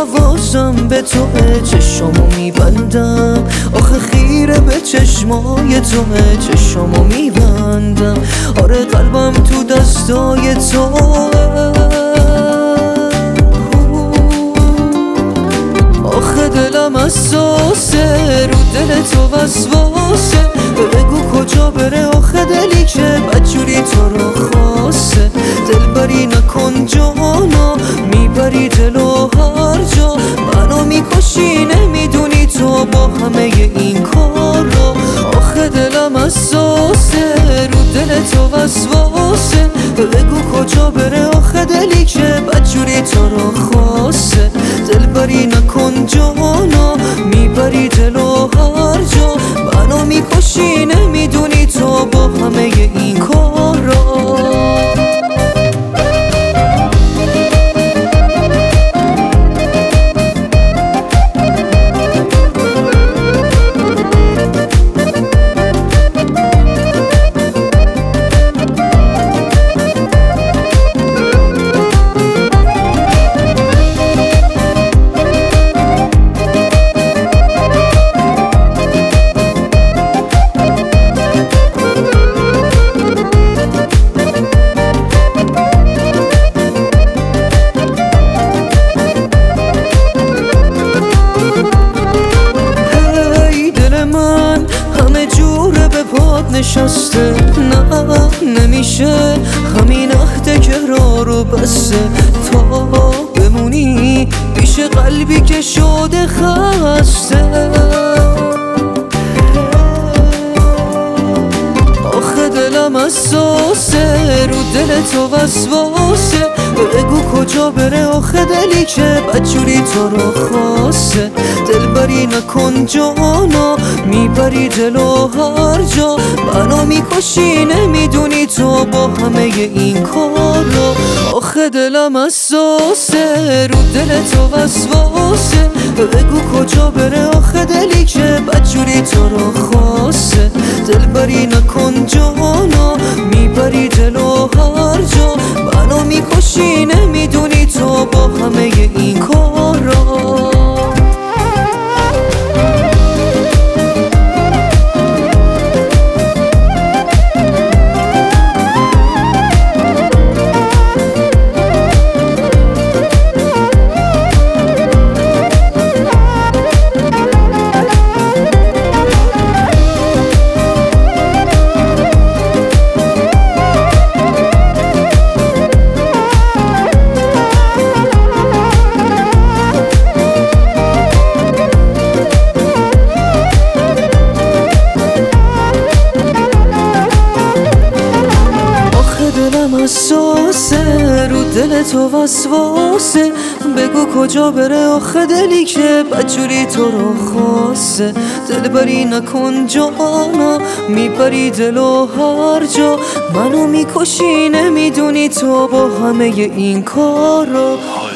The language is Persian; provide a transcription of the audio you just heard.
حواسم به توه، چشامو میبندم آخه خیره به چشمای توه، چشامو میبندم آره قلبم تو دستای توه. آخه دلم اساسه رو دل تو وسواسه، بگو کجا بره آخه دلی که بدجوری تو رو خواسته. دلبری نکن جانا میبری دلو هر جا، منو میکشی نمیدونی تو با همه این کارا. آخه دلم اساسه رو دل تو وسواسه، بگو کجا بره آخه دلی که بدجوری تو رو خواسته. دلبری نکن جانا میبری دلو هر جا، منو میکشی نمیدونی تو با همه این کارا. نشسته نه نمیشه همین عهده که راه رو بسته، تا بمونی پیش قلبی که شده خسته. آخه دلم اساسه رو دل تو وسواسه، بگو کجا بره آخه دلی که بدجوری تو رو خواسته. دلبری نکن جانا میبری دلو هر جا، منو میکشی نمیدونی تو با همه این کارا. آخه دلم اساسه رو دل تو وسواسه، بگو کجا بره آخه دلی که بدجوری تو رو خواسته. دلبری نکن جانا میبری دلو هر جا، منو میکشی نمیدونی تو با همه این کارا. اساسه رو دل تو وسواسه، بگو کجا بره آخه دلی که بدجوری تو رو خواسته. دلبری نکن جانا میبری دلو هر جا، منو میکشی نمیدونی تو با همه این کارا.